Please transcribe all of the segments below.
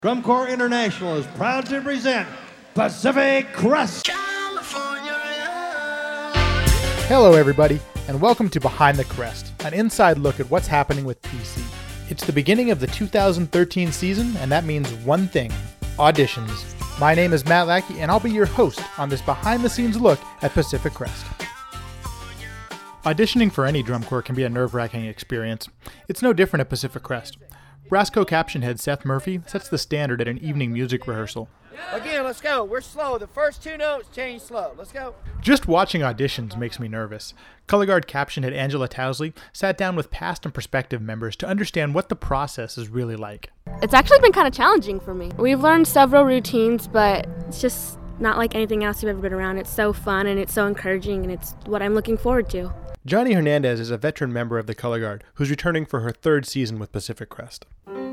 Drum Corps International is proud to present Pacific Crest. Hello everybody, and welcome to Behind the Crest, an inside look at what's happening with PC. It's the beginning of the 2013 season, and that means one thing: auditions. My name is Matt Lackey, and I'll be your host on this behind-the-scenes look at Pacific Crest. Auditioning for any drum corps can be a nerve-wracking experience. It's no different at Pacific Crest. Brasco caption head Seth Murphy sets the standard at an evening music rehearsal. Again, let's go. We're slow. The first two notes change slow. Let's go. Just watching auditions makes me nervous. Color Guard caption head Angela Towsley sat down with past and prospective members to understand what the process is really like. It's actually been kind of challenging for me. We've learned several routines, but it's just not like anything else you've ever been around. It's so fun and it's so encouraging, and it's what I'm looking forward to. Johnny Hernandez is a veteran member of the Color Guard who's returning for her third season with Pacific Crest.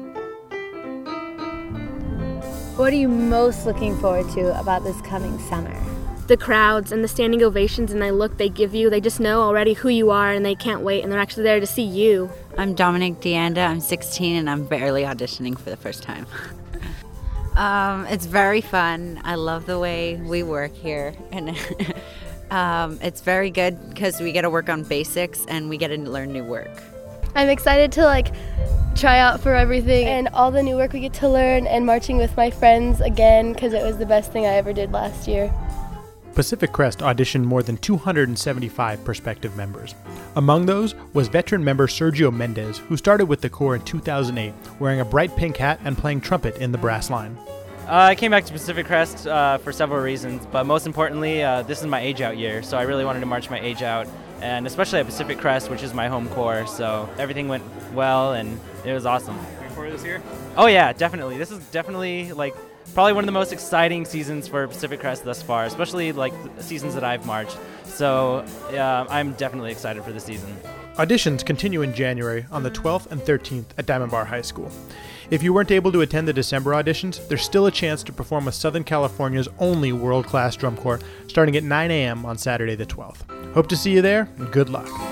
What are you most looking forward to about this coming summer? The crowds and the standing ovations and the look they give you, they just know already who you are and they can't wait, and they're actually there to see you. I'm Dominic Deanda. I'm 16 and I'm barely auditioning for the first time. It's very fun. I love the way we work here, and it's very good because we get to work on basics and we get to learn new work. I'm excited to try out for everything and all the new work we get to learn, and marching with my friends again because it was the best thing I ever did last year. Pacific Crest auditioned more than 275 prospective members. Among those was veteran member Sergio Mendez, who started with the Corps in 2008, wearing a bright pink hat and playing trumpet in the brass line. I came back to Pacific Crest for several reasons, but most importantly, this is my age out year, so I really wanted to march my age out, and especially at Pacific Crest, which is my home corps, so everything went well and it was awesome. Looking forward to this year? Oh yeah, definitely. This is definitely probably one of the most exciting seasons for Pacific Crest thus far, especially the seasons that I've marched. So I'm definitely excited for the season. Auditions continue in January on the 12th and 13th at Diamond Bar High School. If you weren't able to attend the December auditions, there's still a chance to perform with Southern California's only world-class drum corps starting at 9 a.m. on Saturday the 12th. Hope to see you there, and good luck.